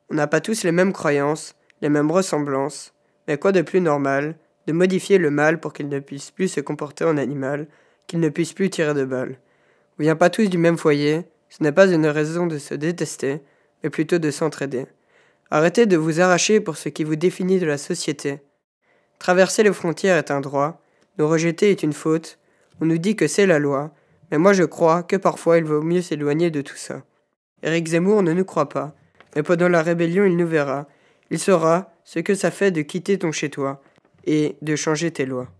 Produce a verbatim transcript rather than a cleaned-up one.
On n'a pas tous les mêmes croyances, les mêmes ressemblances, mais quoi de plus normal de modifier le mâle pour qu'il ne puisse plus se comporter en animal, qu'il ne puisse plus tirer de balles. On vient pas tous du même foyer, ce n'est pas une raison de se détester, mais plutôt de s'entraider. Arrêtez de vous arracher pour ce qui vous définit de la société. Traverser les frontières est un droit, nous rejeter est une faute, on nous dit que c'est la loi, mais moi je crois que parfois il vaut mieux s'éloigner de tout ça. Éric Zemmour ne nous croit pas, mais pendant la rébellion il nous verra. Il saura ce que ça fait de quitter ton chez-toi et de changer tes lois.